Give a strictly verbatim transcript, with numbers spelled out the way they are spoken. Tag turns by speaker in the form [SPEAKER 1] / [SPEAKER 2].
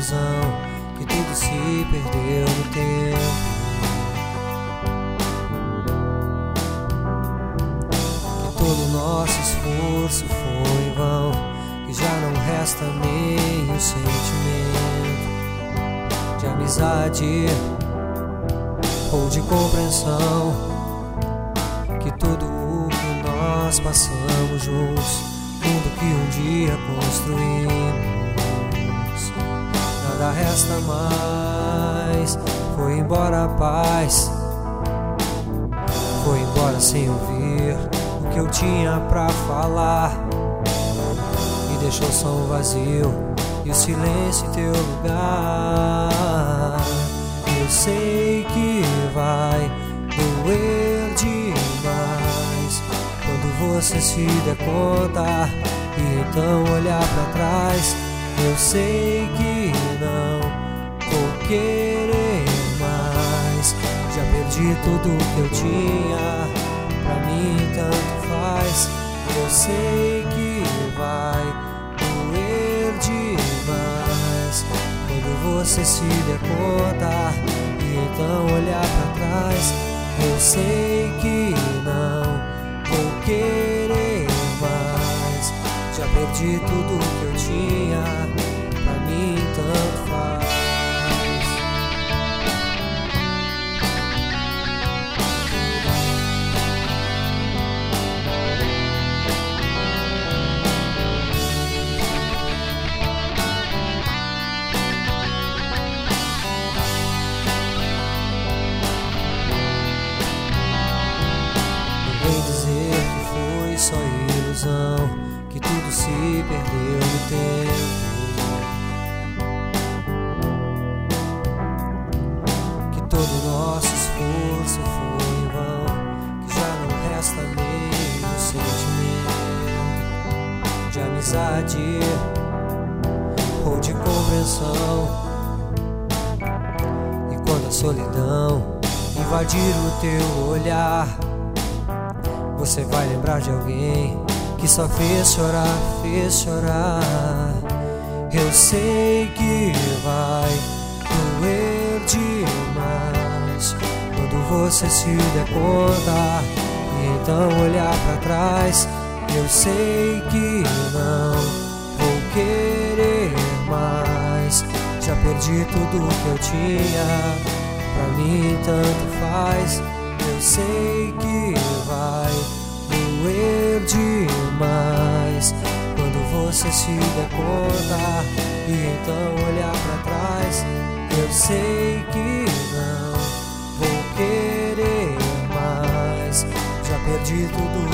[SPEAKER 1] ilusão, que tudo se perdeu no tempo. Que todo nosso esforço foi em vão, que já não resta nem o sentimento de amizade ou de compreensão, que tudo o que nós passamos juntos, mundo que um dia construímos, nada resta mais. Foi embora a paz, foi embora sem ouvir o que eu tinha pra falar, e deixou só um vazio e o silêncio em teu lugar. Eu sei que vai doer demais quando você se der conta e então olhar pra trás. Eu sei que não vou querer mais, já perdi tudo que eu tinha, pra mim tanto faz. Eu sei que vai doer demais quando você se der conta e então olhar pra trás. Eu sei que não vou querer mais, já perdi tudo que eu tinha, pra mim tanto faz. Vem dizer que foi só ilusão, que tudo se perdeu no tempo, que todo nosso esforço foi em vão, que já não resta nem o sentimento de amizade ou de compreensão. E quando a solidão invadir o teu olhar, você vai lembrar de alguém que só fez chorar, fez chorar. Eu sei que vai doer demais quando você se der conta e então olhar pra trás. Eu sei que não vou querer mais, já perdi tudo que eu tinha, pra mim tanto faz. Eu sei que vai doer demais quando você se der conta e então olhar pra trás. Eu sei que não vou querer mais, já perdi tudo